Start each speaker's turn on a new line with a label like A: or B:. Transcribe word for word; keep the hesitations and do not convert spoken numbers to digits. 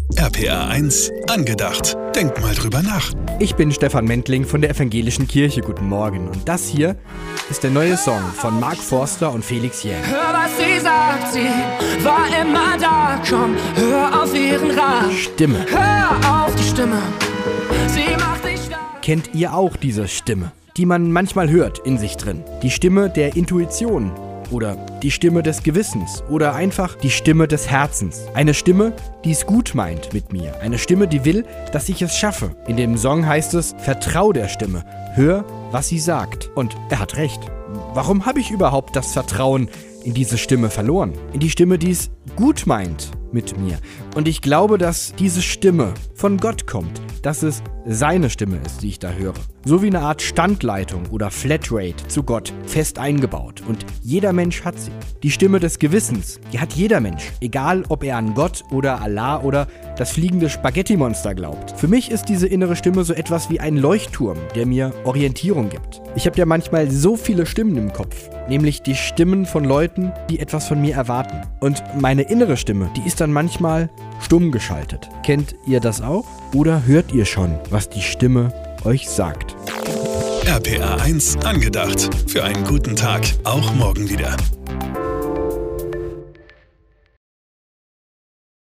A: R P R eins angedacht. Denk mal drüber nach.
B: Ich bin Stefan Mentling von der Evangelischen Kirche. Guten Morgen. Und das hier ist der neue Song von Mark Forster und Felix Jähn.
C: Hör, was sie sagt, sie war immer da. Komm, hör auf ihren Rat.
B: Stimme.
C: Hör auf die Stimme, sie macht dich stark.
B: Kennt ihr auch diese Stimme, die man manchmal hört in sich drin? Die Stimme der Intuition. Oder die Stimme des Gewissens oder einfach die Stimme des Herzens. Eine Stimme, die es gut meint mit mir. Eine Stimme, die will, dass ich es schaffe. In dem Song heißt es, vertrau der Stimme, hör, was sie sagt. Und er hat recht. Warum habe ich überhaupt das Vertrauen in diese Stimme verloren? In die Stimme, die es gut meint mit mir. Und ich glaube, dass diese Stimme von Gott kommt, dass es seine Stimme ist, die ich da höre. So wie eine Art Standleitung oder Flatrate zu Gott, fest eingebaut. Und jeder Mensch hat sie. Die Stimme des Gewissens, die hat jeder Mensch, egal ob er an Gott oder Allah oder das fliegende Spaghetti-Monster glaubt. Für mich ist diese innere Stimme so etwas wie ein Leuchtturm, der mir Orientierung gibt. Ich habe ja manchmal so viele Stimmen im Kopf, nämlich die Stimmen von Leuten, die etwas von mir erwarten. Und meine innere Stimme, die ist dann manchmal stumm geschaltet. Kennt ihr das auch? Oder hört ihr schon, was die Stimme euch sagt?
A: R P R eins angedacht. Für einen guten Tag, auch morgen wieder.